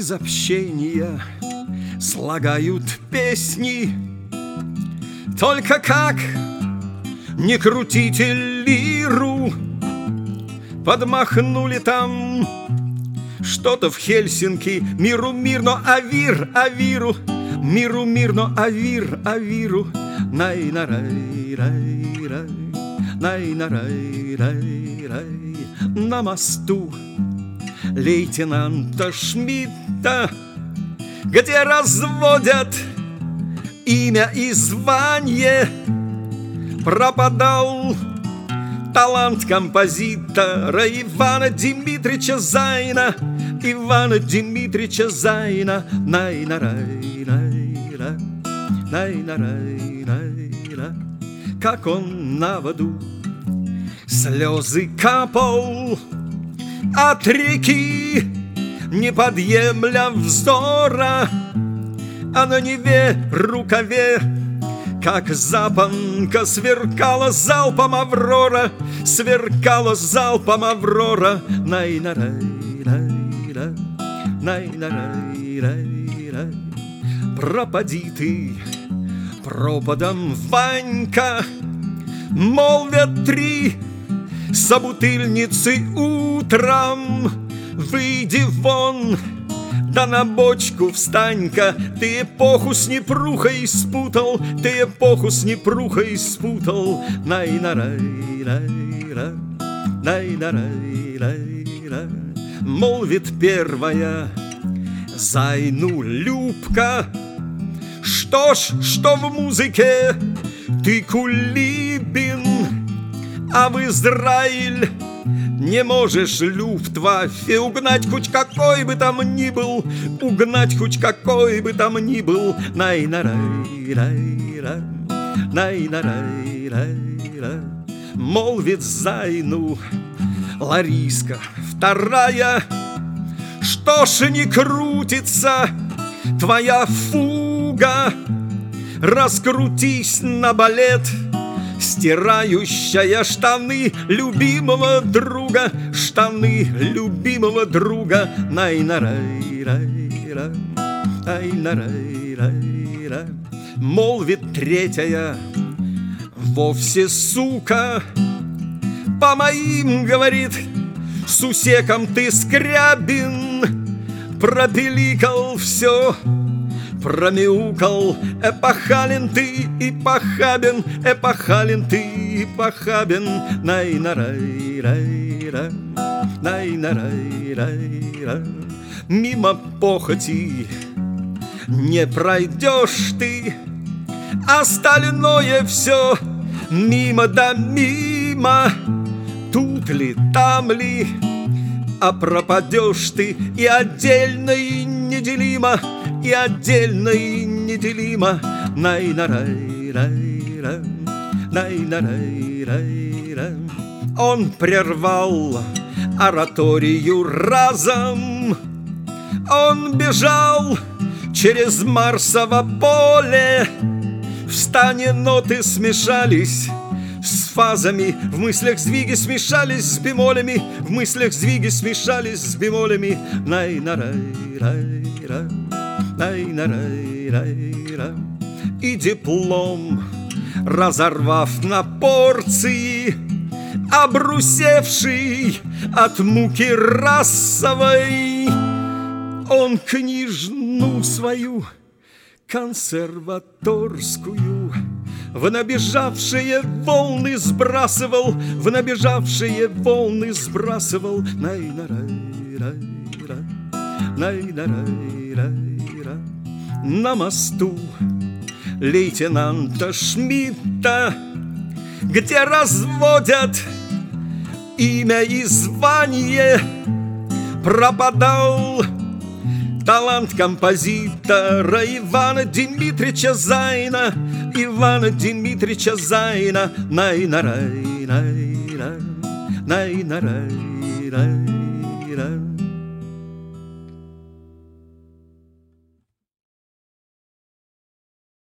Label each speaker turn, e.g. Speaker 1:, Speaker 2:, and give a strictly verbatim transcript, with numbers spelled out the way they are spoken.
Speaker 1: из общения слагают песни. Только как не крутите лиру, подмахнули там что-то в Хельсинки. Миру мирно, авир, авиру, миру мирно, авир, авиру. Най-на-рай-рай-рай, най-на-рай-рай-рай. На мосту лейтенанта Шмидта, где разводят имя и звание, пропадал талант композитора Ивана Дмитрича Зайна, Ивана Дмитрича Зайна. Най-на-рай-рай-рай, най-на-рай-рай-рай. Как он на воду слезы капал от реки, не подъемля вздора, а на Неве рукаве, как запонка, сверкала залпом Аврора, сверкала залпом Аврора. Най-на-рай-рай-рай, най-на-рай-рай-рай. Пропади ты пропадом, Ванька, молвят три собутыльницы утром. Выйди вон, да на бочку встань-ка. Ты эпоху с непрухой спутал, ты эпоху с непрухой спутал. Най-на-рай-рай-рай, най-на-рай-рай-рай. Молвит первая Зайну Любка: что ж, что в музыке ты кулибин, а в Израиль не можешь Люфтваффе угнать хоть какой бы там ни был, угнать хоть какой бы там ни был. Най-на-рай-рай-рай, най-на-рай-рай-рай. Молвит Зайну Лариска вторая: что ж не крутится твоя фуга, раскрутись на балет, стирающая штаны любимого друга, штаны любимого друга. Най-на-рай-рай-рай, най-на-рай-рай-рай. Молвит третья: вовсе сука, по моим, говорит, сусекам ты Скрябин, пропиликал все, промяукал. Эпохален ты и похабен, эпохален ты и похабен. Най-на-рай-рай-рай, най-на-рай-рай-рай. Мимо похоти не пройдешь ты, остальное все мимо да мимо. Тут ли, там ли, а пропадешь ты и отдельно, и неделимо, и отдельно, и неделимо. Най-на-рай-рай-рай, най-на-рай-рай-рай. Он прервал ораторию разом, он бежал через Марсово поле. В стане ноты смешались с фазами, в мыслях сдвиги смешались с бемолями, в мыслях сдвиги смешались с бемолями. Най-на-рай-рай-рай, най-на-рай-рай-рай. И диплом, разорвав на порции, обрусевший от муки расовой, он книжну свою консерваторскую в набежавшие волны сбрасывал, в набежавшие волны сбрасывал. Най-на-рай-рай-рай, най-на-рай-рай-рай. На мосту лейтенанта Шмидта, где разводят имя и звание, пропадал талант композитора Ивана Дмитрича Зайна, Ивана Дмитрича Зайна. Най-на-рай-рай-рай, най-на-рай-рай-рай.